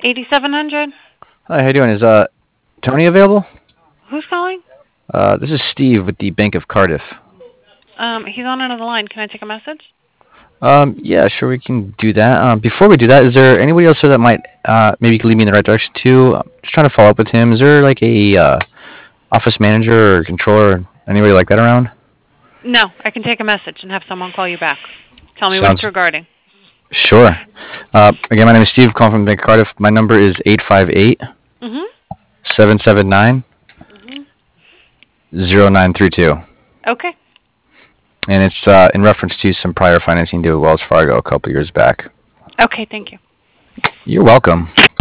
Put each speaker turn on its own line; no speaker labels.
8700?
Hi, how you doing? Is Tony available?
Who's calling?
This is Steve with the Bank of Cardiff.
He's on another line. Can I take a message?
Yeah, sure, we can do that. Before we do that, is there anybody else here that might maybe you could lead me in the right direction too? I'm just trying to follow up with him. Is there like a office manager or controller, anybody like that around?
No, I can take a message and have someone call you back. Tell me what it's
Sounds
regarding.
sure. Again, my name is Steve, calling from the Bank of Cardiff. My number is 858
Mhm.
779
Mhm.
0932,
Okay.
and it's in reference to some prior financing due with Wells Fargo a couple years back.
Okay, thank you.
You're welcome.